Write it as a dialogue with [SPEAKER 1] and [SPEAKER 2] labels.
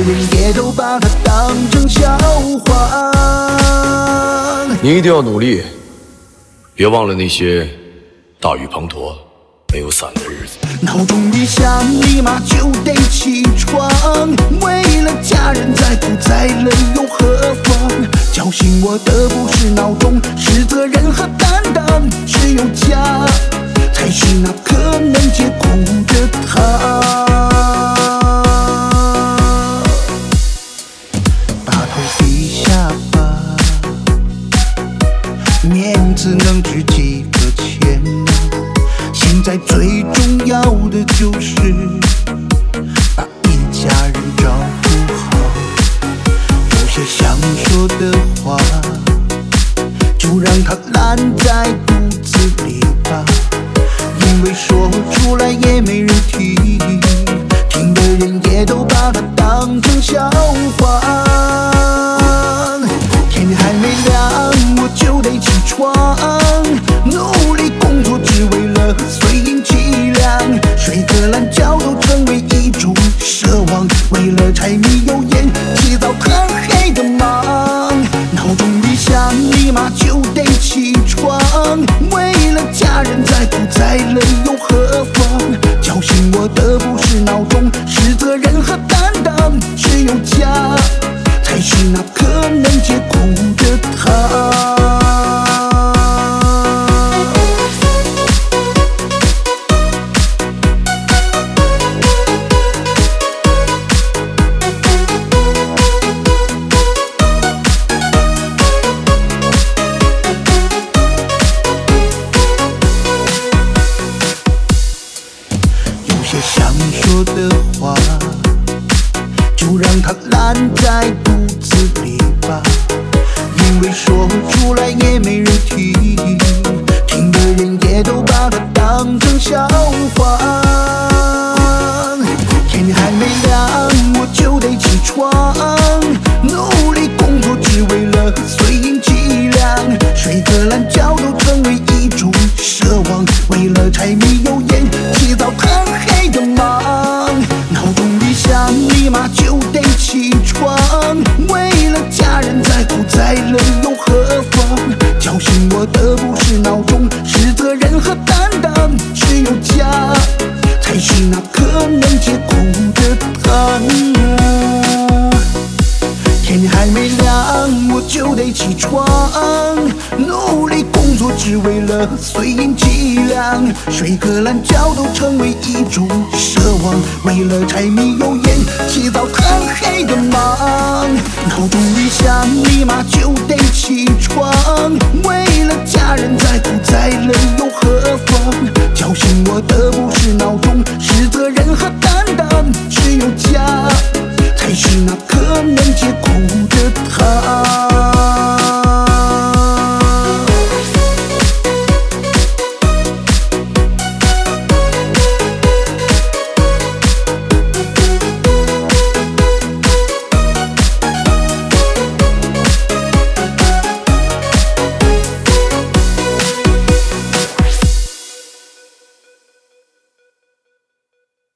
[SPEAKER 1] 人也都把它当成笑话。
[SPEAKER 2] 你一定要努力，别忘了那些大雨滂沱没有伞的日子。
[SPEAKER 1] 闹钟一响，立马就得起床，为了家人再苦再累又何妨？叫醒我的不是闹钟，是责任和担当。只有家，才是那颗能解苦的糖。把头低下吧，面子能值几个钱呢？现在最重要的就是把一家人照顾好。有些想说的话，就让它烂在肚子里吧，因为说出来也没人听，听的人也都把它当成笑话。天还没亮我就得起床，努力工作只为了碎银几两，睡个懒觉都成为一种奢望，为了柴米油盐起早贪黑的忙。闹钟一响，立马就得起床，为了家人再苦再累又何妨？叫醒我的不是闹钟，是责任和担当。只有家，才是那颗能解苦的糖。想说的话，就让它烂在肚子里吧，因为说出来也没人听，听的人也都把它当成笑话。天还没亮我就得起床，努力工作只为了碎银几两，睡个懒觉都成为一种奢望，为了柴米油盐起早贪黑的忙。闹钟一响，立马就得起床，为了家人再苦再累又何妨？叫醒我的不是闹钟，是责任和担当。只有家，才是那颗能解苦的糖。天还没亮我就得起床，努力工作只为了碎银几两，睡个懒觉都成为一种奢望，为了柴米油盐起早贪黑的忙。闹钟一响，立马就得起床，为了家人再苦再累